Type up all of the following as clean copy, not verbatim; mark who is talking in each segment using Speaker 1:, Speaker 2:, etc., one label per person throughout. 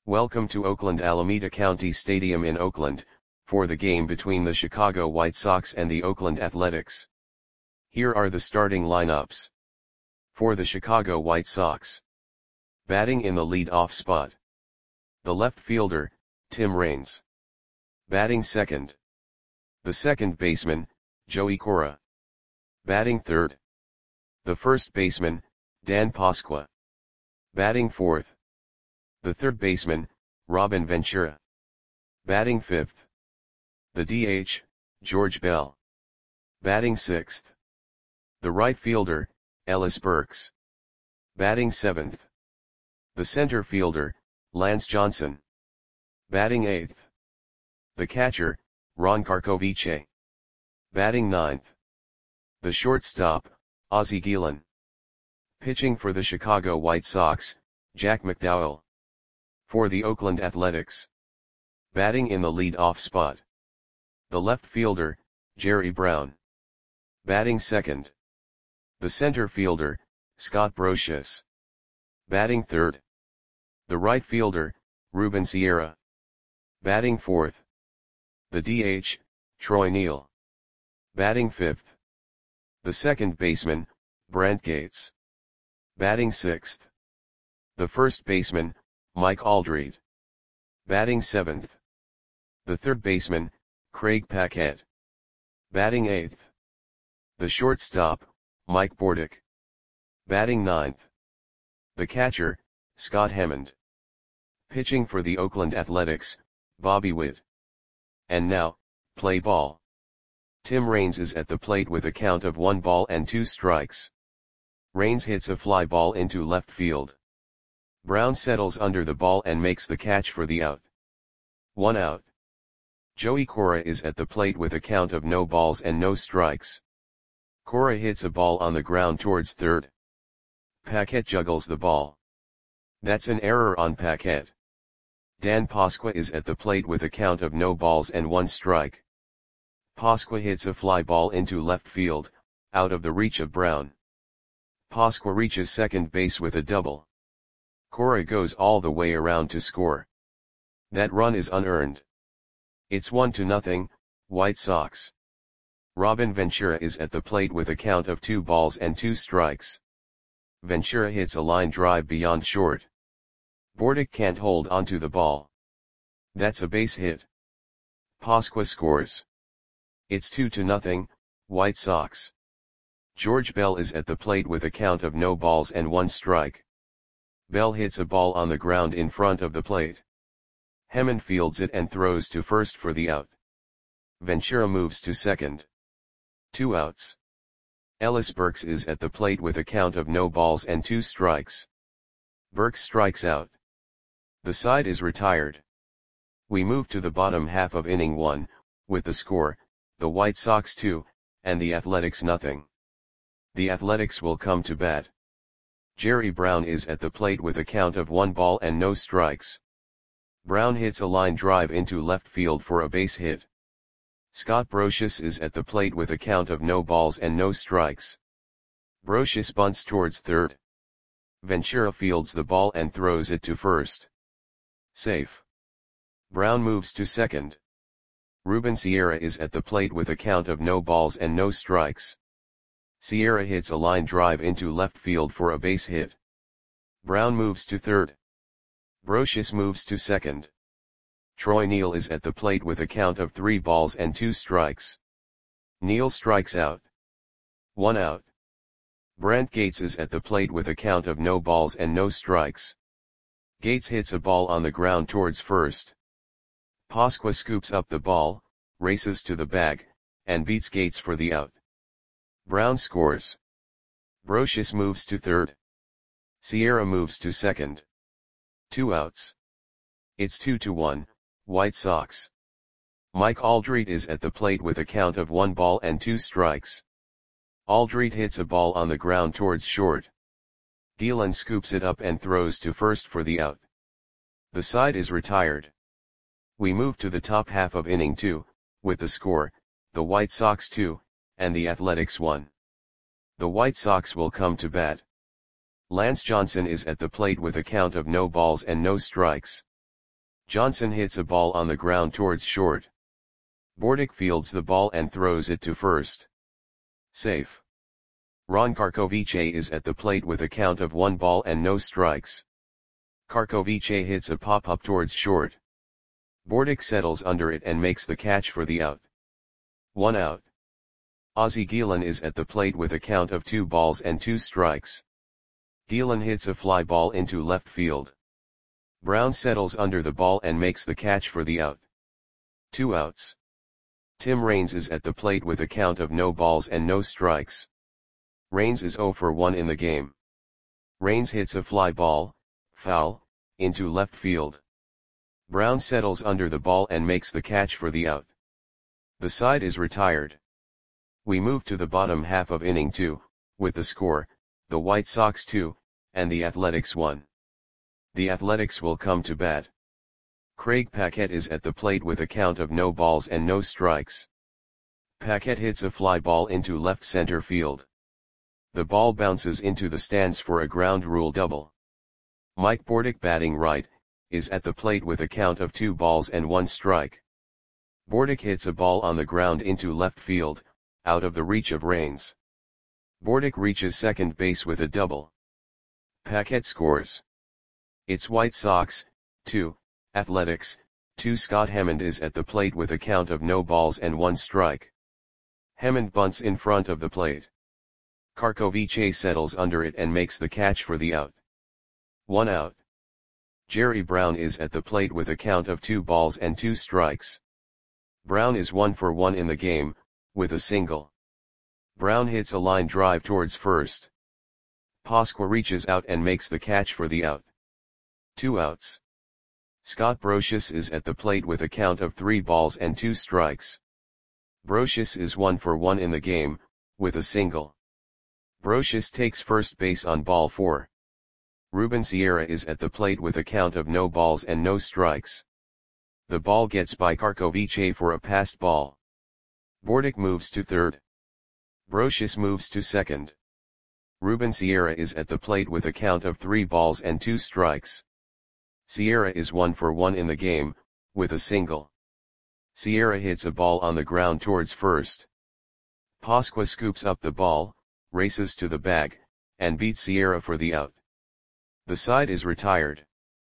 Speaker 1: Welcome to Oakland Alameda County Stadium in Oakland, for the game between the Chicago White Sox and the Oakland Athletics. Here are the starting lineups. For the Chicago White Sox. Batting in the lead-off spot. The left fielder, Tim Raines. Batting second. The second baseman, Joey Cora. Batting third. The first baseman, Dan Pasqua. Batting fourth. The third baseman, Robin Ventura. Batting fifth. The DH, George Bell. Batting sixth. The right fielder, Ellis Burks. Batting seventh. The center fielder, Lance Johnson. Batting eighth. The catcher, Ron Karkovice. Batting ninth. The shortstop, Ozzie Guillen. Pitching for the Chicago White Sox, Jack McDowell. For the Oakland Athletics. Batting in the lead-off spot. The left fielder, Jerry Brown. Batting second. The center fielder, Scott Brosius. Batting third. The right fielder, Ruben Sierra. Batting fourth. The DH, Troy Neal. Batting fifth. The second baseman, Brent Gates. Batting sixth. The first baseman, Mike Aldred. Batting seventh. The third baseman, Craig Paquette. Batting eighth. The shortstop, Mike Bordick. Batting ninth. The catcher, Scott Hammond. Pitching for the Oakland Athletics, Bobby Witt. And now, play ball. Tim Raines is at the plate with a count of 1-2 Raines hits a fly ball into left field. Brown settles under the ball and makes the catch for the out. 1 out. Joey Cora is at the plate with a count of 0-2. Cora hits a ball on the ground towards third. Paquette juggles the ball. That's an error on Paquette. Dan Pasqua is at the plate with a count of 0-1. Pasqua hits a fly ball into left field, out of the reach of Brown. Pasqua reaches second base with a double. Cora goes all the way around to score. That run is unearned. It's 1-0, White Sox. Robin Ventura is at the plate with a count of 2-2. Ventura hits a line drive beyond short. Bordick can't hold onto the ball. That's a base hit. Pasqua scores. It's 2-0, White Sox. George Bell is at the plate with a count of 0-1. Bell hits a ball on the ground in front of the plate. Hammond fields it and throws to first for the out. Ventura moves to second. 2 outs. Ellis Burks is at the plate with a count of 0-2. Burks strikes out. The side is retired. We move to the bottom half of inning 1, with the score, the White Sox 2, and the Athletics 0. The Athletics will come to bat. Jerry Brown is at the plate with a count of 1-0. Brown hits a line drive into left field for a base hit. Scott Brosius is at the plate with a count of 0-0. Brosius bunts towards third. Ventura fields the ball and throws it to first. Safe. Brown moves to second. Ruben Sierra is at the plate with a count of 0-0. Sierra hits a line drive into left field for a base hit. Brown moves to third. Brosius moves to second. Troy Neal is at the plate with a count of 3-2. Neal strikes out. 1 out. Brent Gates is at the plate with a count of 0-0. Gates hits a ball on the ground towards first. Pasqua scoops up the ball, races to the bag, and beats Gates for the out. Brown scores. Brosius moves to third. Sierra moves to second. 2 outs. It's 2-1, White Sox. Mike Aldred is at the plate with a count of 1-2. Aldred hits a ball on the ground towards short. Guillen scoops it up and throws to first for the out. The side is retired. We move to the top half of inning 2, with the score, the White Sox 2, and the Athletics 1. The White Sox will come to bat. Lance Johnson is at the plate with a count of 0 balls and no strikes. Johnson hits a ball on the ground towards short. Bordick fields the ball and throws it to first. Safe. Ron Karkovice is at the plate with a count of 1 ball and no strikes. Karkovice hits a pop-up towards short. Bordick settles under it and makes the catch for the out. 1 out. Ozzie Guillen is at the plate with a count of 2 balls and 2 strikes. Guillen hits a fly ball into left field. Brown settles under the ball and makes the catch for the out. 2 outs. Tim Raines is at the plate with a count of no balls and no strikes. Raines is 0 for 1 in the game. Raines hits a fly ball, foul, into left field. Brown settles under the ball and makes the catch for the out. The side is retired. We move to the bottom half of inning 2, with the score, the White Sox 2, and the Athletics 1. The Athletics will come to bat. Craig Paquette is at the plate with a count of no balls and no strikes. Paquette hits a fly ball into left center field. The ball bounces into the stands for a ground rule double. Mike Bordick, batting right, is at the plate with a count of 2 balls and 1 strike. Bordick hits a ball on the ground into left field, out of the reach of Raines. Bordick reaches second base with a double. Paquette scores. It's White Sox 2, Athletics 2. Scott Hammond is at the plate with a count of no balls and 1 strike. Hammond bunts in front of the plate. Karkovice settles under it and makes the catch for the out. 1 out. Jerry Brown is at the plate with a count of 2 balls and 2 strikes. Brown is 1 for 1 in the game, with a single. Brown hits a line drive towards first. Pasqua reaches out and makes the catch for the out. 2 outs. Scott Brosius is at the plate with a count of 3 balls and 2 strikes. Brosius is 1 for 1 in the game, with a single. Brosius takes first base on ball 4. Ruben Sierra is at the plate with a count of no balls and no strikes. The ball gets by Karkovice for a passed ball. Bordick moves to third. Brosius moves to second. Ruben Sierra is at the plate with a count of 3 balls and 2 strikes. Sierra is 1 for 1 in the game, with a single. Sierra hits a ball on the ground towards first. Pasqua scoops up the ball, races to the bag, and beats Sierra for the out. The side is retired.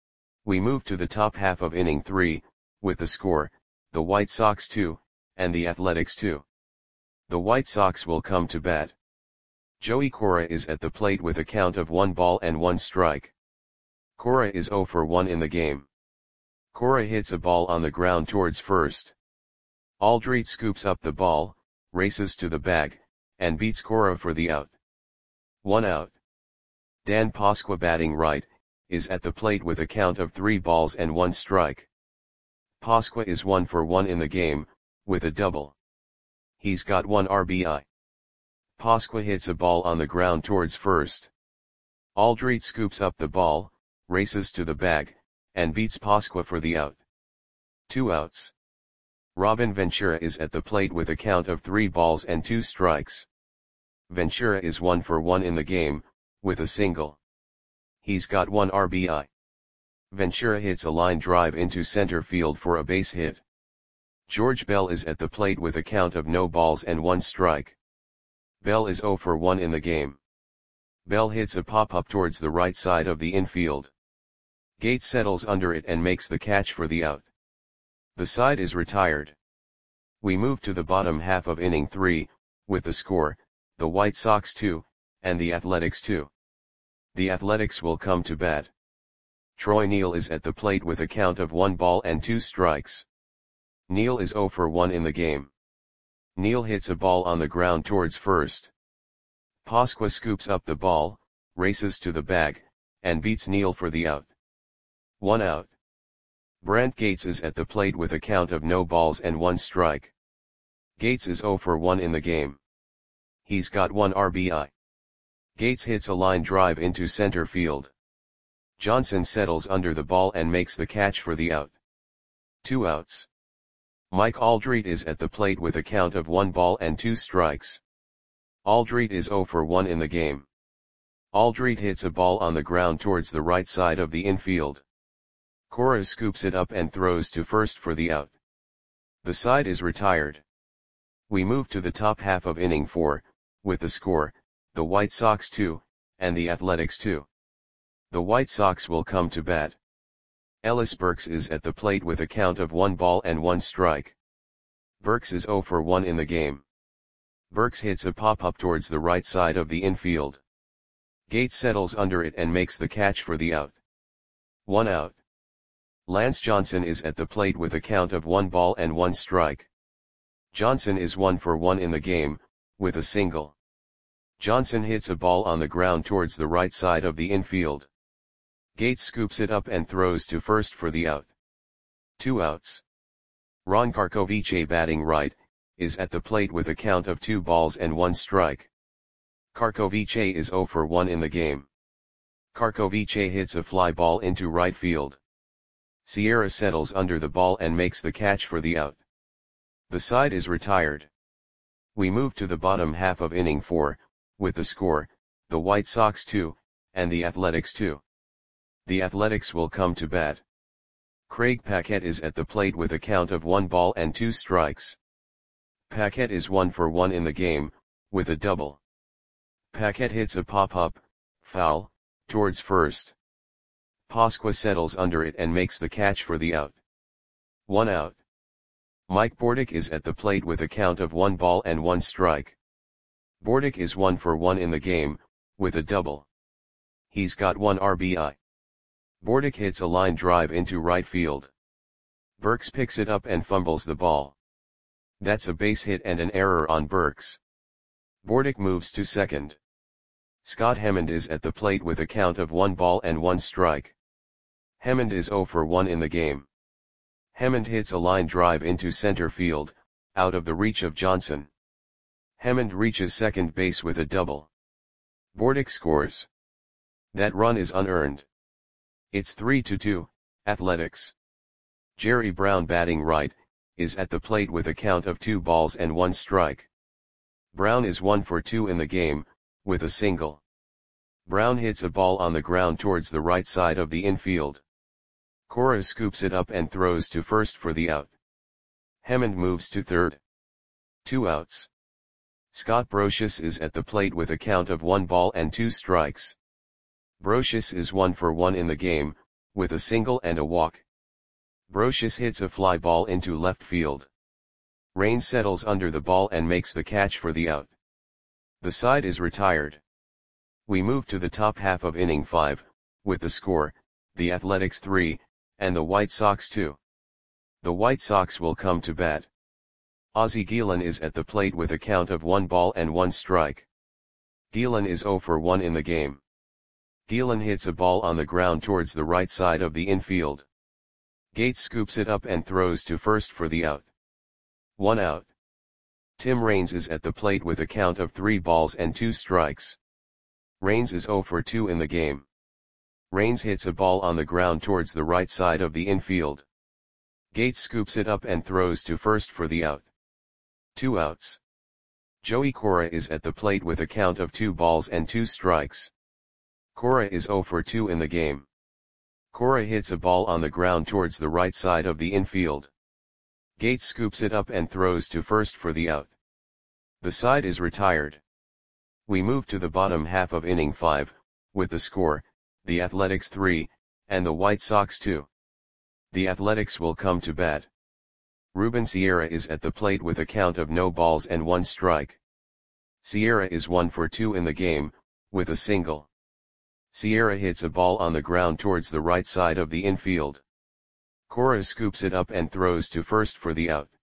Speaker 1: We move to the top half of inning 3, with the score, the White Sox 2, and the Athletics 2. The White Sox will come to bat. Joey Cora is at the plate with a count of 1 ball and 1 strike. Cora is 0 for 1 in the game. Cora hits a ball on the ground towards first. Aldrete scoops up the ball, races to the bag, and beats Cora for the out. 1 out. Dan Pasqua, batting right, is at the plate with a count of 3 balls and 1 strike. Pasqua is 1 for 1 in the game, with a double. He's got 1 RBI. Pasqua hits a ball on the ground towards first. Aldrete scoops up the ball, races to the bag, and beats Pasqua for the out. 2 outs. Robin Ventura is at the plate with a count of 3 balls and 2 strikes. Ventura is 1 for 1 in the game, with a single. He's got 1 RBI. Ventura hits a line drive into center field for a base hit. George Bell is at the plate with a count of no balls and 1 strike. Bell is 0 for 1 in the game. Bell hits a pop-up towards the right side of the infield. Gates settles under it and makes the catch for the out. The side is retired. We move to the bottom half of inning 3, with the score, the White Sox 2, and the Athletics 2. The Athletics will come to bat. Troy Neal is at the plate with a count of 1 ball and 2 strikes. Neal is 0 for 1 in the game. Neal hits a ball on the ground towards first. Pasqua scoops up the ball, races to the bag, and beats Neal for the out. 1 out. Brant Gates is at the plate with a count of no balls and 1 strike. Gates is 0 for 1 in the game. He's got 1 RBI. Gates hits a line drive into center field. Johnson settles under the ball and makes the catch for the out. 2 outs. Mike Aldrete is at the plate with a count of 1 ball and 2 strikes. Aldrete is 0 for 1 in the game. Aldrete hits a ball on the ground towards the right side of the infield. Cora scoops it up and throws to first for the out. The side is retired. We move to the top half of inning 4, with the score, the White Sox 2, and the Athletics 2. The White Sox will come to bat. Ellis Burks is at the plate with a count of 1 ball and 1 strike. Burks is 0 for 1 in the game. Burks hits a pop-up towards the right side of the infield. Gates settles under it and makes the catch for the out. 1 out. Lance Johnson is at the plate with a count of 1 ball and 1 strike. Johnson is 1 for 1 in the game, with a single. Johnson hits a ball on the ground towards the right side of the infield. Gates scoops it up and throws to first for the out. 2 outs. Ron Karkovice, batting right, is at the plate with a count of 2 balls and 1 strike. Karkovice is 0 for 1 in the game. Karkovice hits a fly ball into right field. Sierra settles under the ball and makes the catch for the out. The side is retired. We move to the bottom half of inning 4, with the score, the White Sox 2, and the Athletics 2. The Athletics will come to bat. Craig Paquette is at the plate with a count of 1 ball and 2 strikes. Paquette is 1 for 1 in the game, with a double. Paquette hits a pop-up, foul, towards first. Pasqua settles under it and makes the catch for the out. 1 out. Mike Bordick is at the plate with a count of 1 ball and 1 strike. Bordick is 1 for 1 in the game, with a double. He's got 1 RBI. Bordick hits a line drive into right field. Burks picks it up and fumbles the ball. That's a base hit and an error on Burks. Bordick moves to second. Scott Hemmond is at the plate with a count of 1 ball and 1 strike. Hemmond is 0 for 1 in the game. Hemmond hits a line drive into center field, out of the reach of Johnson. Hemmond reaches second base with a double. Bordick scores. That run is unearned. It's 3-2, Athletics. Jerry Brown, batting right, is at the plate with a count of 2 balls and 1 strike. Brown is 1 for 2 in the game, with a single. Brown hits a ball on the ground towards the right side of the infield. Cora scoops it up and throws to first for the out. Hemmond moves to third. 2 outs. Scott Brosius is at the plate with a count of 1 ball and 2 strikes. Brosius is 1 for 1 in the game, with a single and a walk. Brosius hits a fly ball into left field. Raines settles under the ball and makes the catch for the out. The side is retired. We move to the top half of inning 5, with the score, the Athletics 3, and the White Sox 2. The White Sox will come to bat. Ozzie Guillen is at the plate with a count of 1 ball and 1 strike. Guillen is 0 for 1 in the game. Guillen hits a ball on the ground towards the right side of the infield. Gates scoops it up and throws to first for the out. 1 out. Tim Raines is at the plate with a count of 3 balls and 2 strikes. Raines is 0 for 2 in the game. Raines hits a ball on the ground towards the right side of the infield. Gates scoops it up and throws to first for the out. 2 outs. Joey Cora is at the plate with a count of 2 balls and 2 strikes. Cora is 0 for 2 in the game. Cora hits a ball on the ground towards the right side of the infield. Gates scoops it up and throws to first for the out. The side is retired. We move to the bottom half of inning 5, with the score, the Athletics 3, and the White Sox 2. The Athletics will come to bat. Ruben Sierra is at the plate with a count of no balls and 1 strike. Sierra is 1 for 2 in the game, with a single. Sierra hits a ball on the ground towards the right side of the infield. Cora scoops it up and throws to first for the out.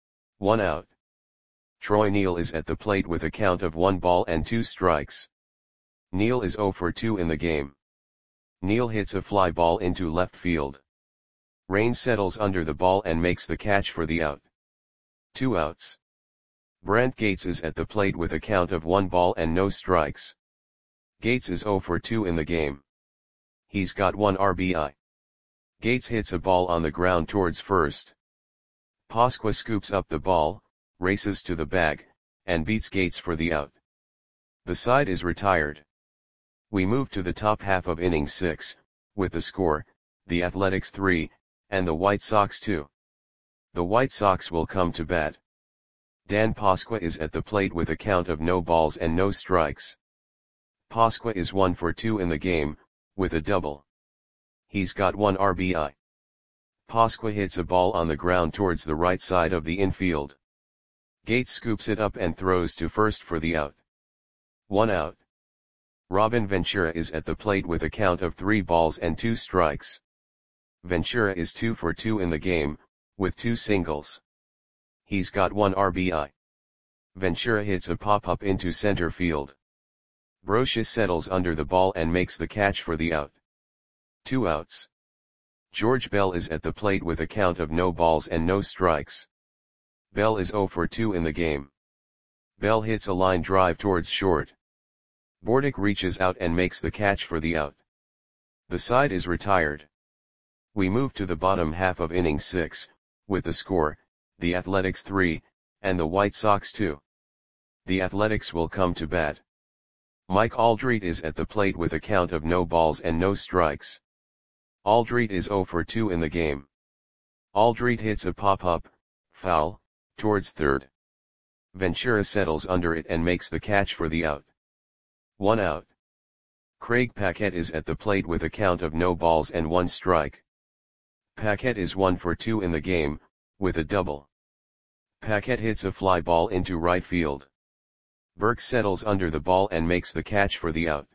Speaker 1: 1 out. Troy Neal is at the plate with a count of 1 ball and 2 strikes. Neal is 0 for 2 in the game. Neal hits a fly ball into left field. Raines settles under the ball and makes the catch for the out. 2 outs. Brent Gates is at the plate with a count of 1 ball and no strikes. Gates is 0 for 2 in the game. He's got 1 RBI. Gates hits a ball on the ground towards first. Pasqua scoops up the ball, races to the bag, and beats Gates for the out. The side is retired. We move to the top half of inning 6, with the score, the Athletics 3, and the White Sox 2. The White Sox will come to bat. Dan Pasqua is at the plate with a count of no balls and no strikes. Pasqua is 1 for 2 in the game, with a double. He's got 1 RBI. Pasqua hits a ball on the ground towards the right side of the infield. Gates scoops it up and throws to first for the out. 1 out. Robin Ventura is at the plate with a count of 3 balls and 2 strikes. Ventura is 2 for 2 in the game, with 2 singles. He's got 1 RBI. Ventura hits a pop-up into center field. Brosius settles under the ball and makes the catch for the out. 2 outs. George Bell is at the plate with a count of no balls and no strikes. Bell is 0 for 2 in the game. Bell hits a line drive towards short. Bordick reaches out and makes the catch for the out. The side is retired. We move to the bottom half of inning 6, with the score, the Athletics 3, and the White Sox 2. The Athletics will come to bat. Mike Aldrete is at the plate with a count of no balls and no strikes. Aldrete is 0 for 2 in the game. Aldrete hits a pop-up, foul, towards third. Ventura settles under it and makes the catch for the out. 1 out. Craig Paquette is at the plate with a count of no balls and 1 strike. Paquette is 1 for 2 in the game, with a double. Paquette hits a fly ball into right field. Burke settles under the ball and makes the catch for the out.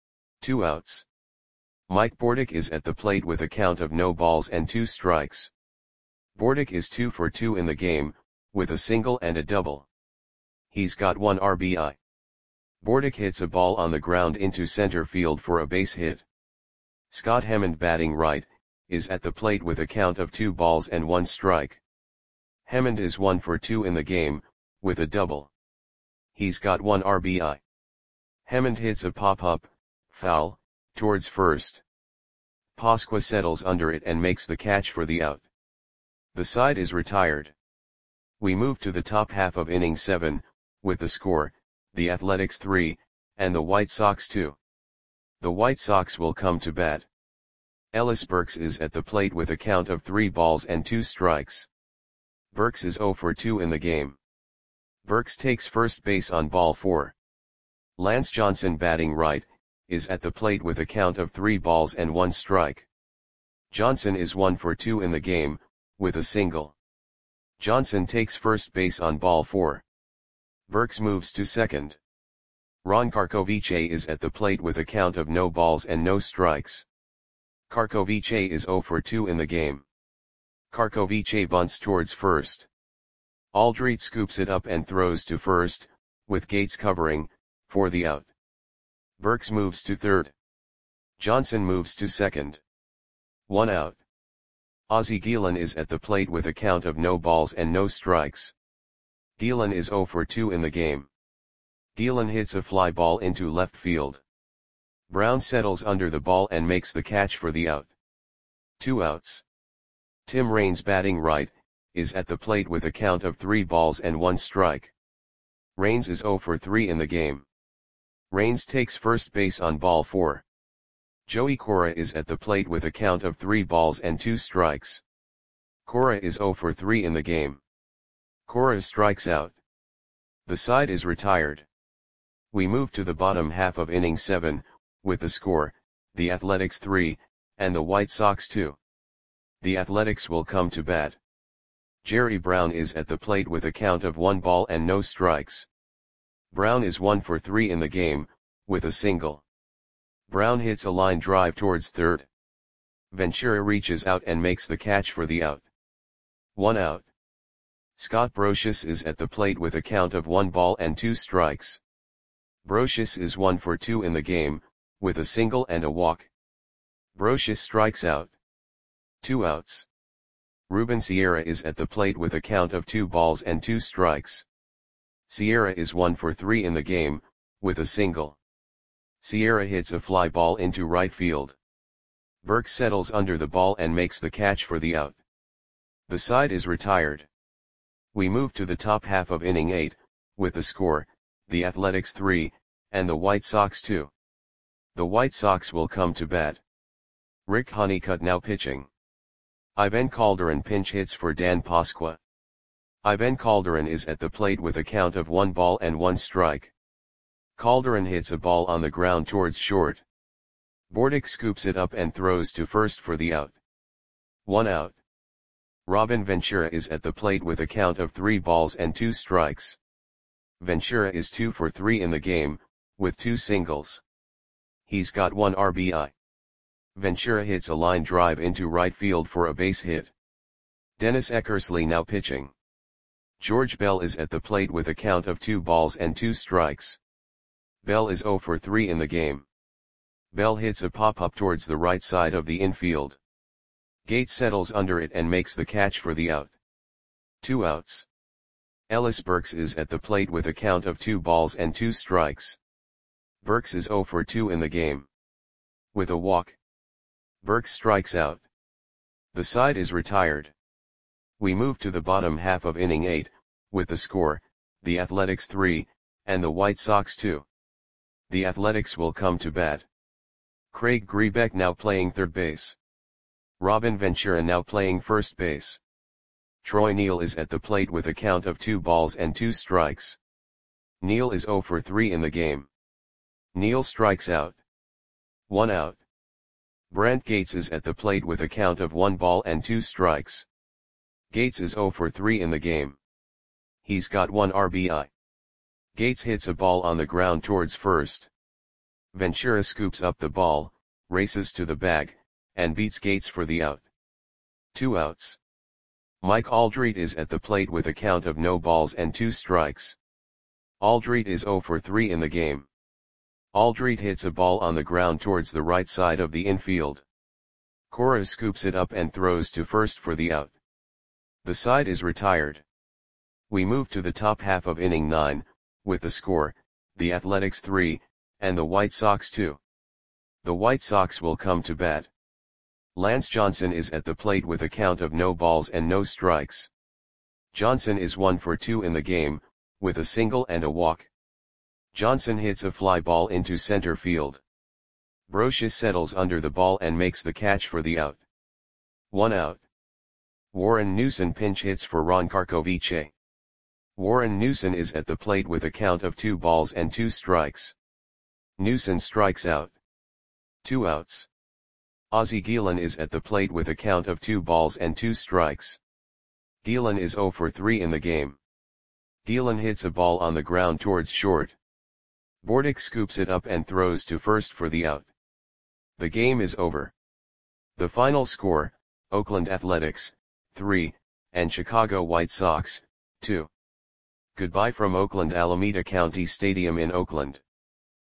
Speaker 1: 2 outs. Mike Bordick is at the plate with a count of no balls and 2 strikes. Bordick is 2 for 2 in the game, with a single and a double. He's got 1 RBI. Bordick hits a ball on the ground into center field for a base hit. Scott Hammond, batting right, is at the plate with a count of 2 balls and 1 strike. Hammond is 1 for 2 in the game, with a double. He's got 1 RBI. Hammond hits a pop-up, foul, towards first. Pasqua settles under it and makes the catch for the out. The side is retired. We move to the top half of inning 7, with the score, the Athletics 3, and the White Sox 2. The White Sox will come to bat. Ellis Burks is at the plate with a count of 3 balls and 2 strikes. Burks is 0 for 2 in the game. Burks takes first base on ball 4. Lance Johnson, batting right, is at the plate with a count of 3 balls and 1 strike. Johnson is 1 for 2 in the game, with a single. Johnson takes first base on ball 4. Burks moves to second. Ron Karkovice is at the plate with a count of no balls and no strikes. Karkovice is 0 for 2 in the game. Karkovice bunts towards first. Aldrete scoops it up and throws to first, with Gates covering, for the out. Burks moves to third. Johnson moves to second. 1 out. Ozzie Guillen is at the plate with a count of no balls and no strikes. Guillen is 0 for 2 in the game. Guillen hits a fly ball into left field. Brown settles under the ball and makes the catch for the out. 2 outs. Tim Raines, batting right, is at the plate with a count of 3 balls and 1 strike. Raines is 0 for 3 in the game. Raines takes first base on ball 4. Joey Cora is at the plate with a count of 3 balls and 2 strikes. Cora is 0 for 3 in the game. Cora strikes out. The side is retired. We move to the bottom half of inning 7, with the score, the Athletics 3, and the White Sox 2. The Athletics will come to bat. Jerry Brown is at the plate with a count of 1 ball and no strikes. Brown is 1 for 3 in the game, with a single. Brown hits a line drive towards third. Ventura reaches out and makes the catch for the out. 1 out. Scott Brosius is at the plate with a count of 1 ball and 2 strikes. Brosius is 1 for 2 in the game, with a single and a walk. Brosius strikes out. 2 outs. Ruben Sierra is at the plate with a count of 2 balls and 2 strikes. Sierra is 1 for 3 in the game, with a single. Sierra hits a fly ball into right field. Burks settles under the ball and makes the catch for the out. The side is retired. We move to the top half of inning 8, with the score, the Athletics 3, and the White Sox 2. The White Sox will come to bat. Rick Honeycutt now pitching. Ivan Calderon pinch hits for Dan Pasqua. Ivan Calderon is at the plate with a count of 1 ball and 1 strike. Calderon hits a ball on the ground towards short. Bordick scoops it up and throws to first for the out. 1 out. Robin Ventura is at the plate with a count of 3 balls and 2 strikes. Ventura is 2 for 3 in the game, with 2 singles. He's got 1 RBI. Ventura hits a line drive into right field for a base hit. Dennis Eckersley now pitching. George Bell is at the plate with a count of 2 balls and 2 strikes. Bell is 0 for 3 in the game. Bell hits a pop-up towards the right side of the infield. Gates settles under it and makes the catch for the out. 2 outs. Ellis Burks is at the plate with a count of 2 balls and 2 strikes. Burks is 0 for 2 in the game. With a walk, Burks strikes out. The side is retired. We move to the bottom half of inning 8, with the score, the Athletics 3, and the White Sox 2. The Athletics will come to bat. Craig Grebeck now playing third base. Robin Ventura now playing first base. Troy Neal is at the plate with a count of 2 balls and 2 strikes. Neal is 0 for 3 in the game. Neal strikes out. 1 out. Brant Gates is at the plate with a count of 1 ball and 2 strikes. Gates is 0 for 3 in the game. He's got 1 RBI. Gates hits a ball on the ground towards first. Ventura scoops up the ball, races to the bag, and beats Gates for the out. 2 outs. Mike Aldrete is at the plate with a count of no balls and 2 strikes. Aldrete is 0 for 3 in the game. Aldrete hits a ball on the ground towards the right side of the infield. Cora scoops it up and throws to first for the out. The side is retired. We move to the top half of inning 9, with the score, the Athletics 3, and the White Sox 2. The White Sox will come to bat. Lance Johnson is at the plate with a count of no balls and no strikes. Johnson is 1 for 2 in the game, with a single and a walk. Johnson hits a fly ball into center field. Brocious settles under the ball and makes the catch for the out. 1 out. Warren Newson pinch hits for Ron Karkovice. Warren Newson is at the plate with a count of 2 balls and 2 strikes. Newson strikes out. 2 outs. Ozzie Guillen is at the plate with a count of 2 balls and 2 strikes. Guillen is 0 for 3 in the game. Guillen hits a ball on the ground towards short. Bordick scoops it up and throws to first for the out. The game is over. The final score, Oakland Athletics, 3, and Chicago White Sox, 2. Goodbye from Oakland Alameda County Stadium in Oakland.